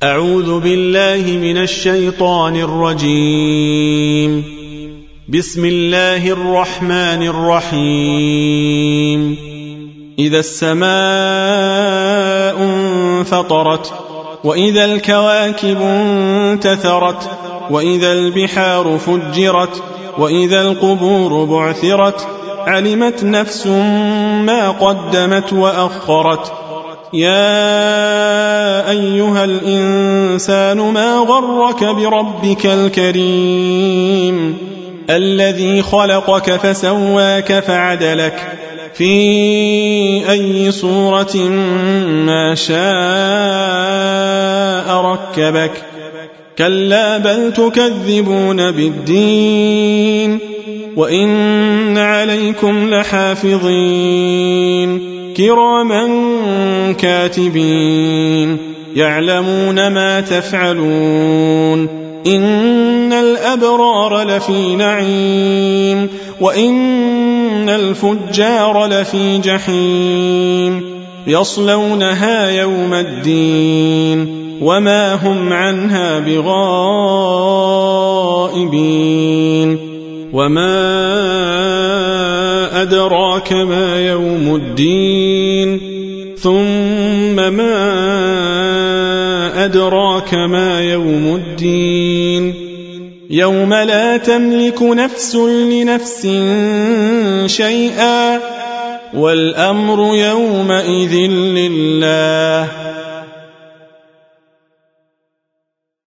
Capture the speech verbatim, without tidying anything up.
أعوذ بالله من الشيطان الرجيم. بسم الله الرحمن الرحيم. إذا السماء انفطرت وإذا الكواكب انتثرت وإذا البحار فجرت وإذا القبور بعثرت علمت نفس ما قدمت وأخرت. يا أيها الإنسان ما غرك بربك الكريم الذي خلقك فسواك فعدلك في أي صورة ما شاء ركبك. كلا بل تكذبون بالدين وإن عليكم لحافظين كراما كاتبين يعلمون ما تفعلون. إن الأبرار لفي نعيم وإن الفجار لفي جحيم يصلونها يوم الدين وما هم عنها بغائبين. وما أدراك ما يوم الدين ثم ما أدراك ما يوم الدين يوم لا تملك نفس لنفس شيئا والأمر يومئذ لله.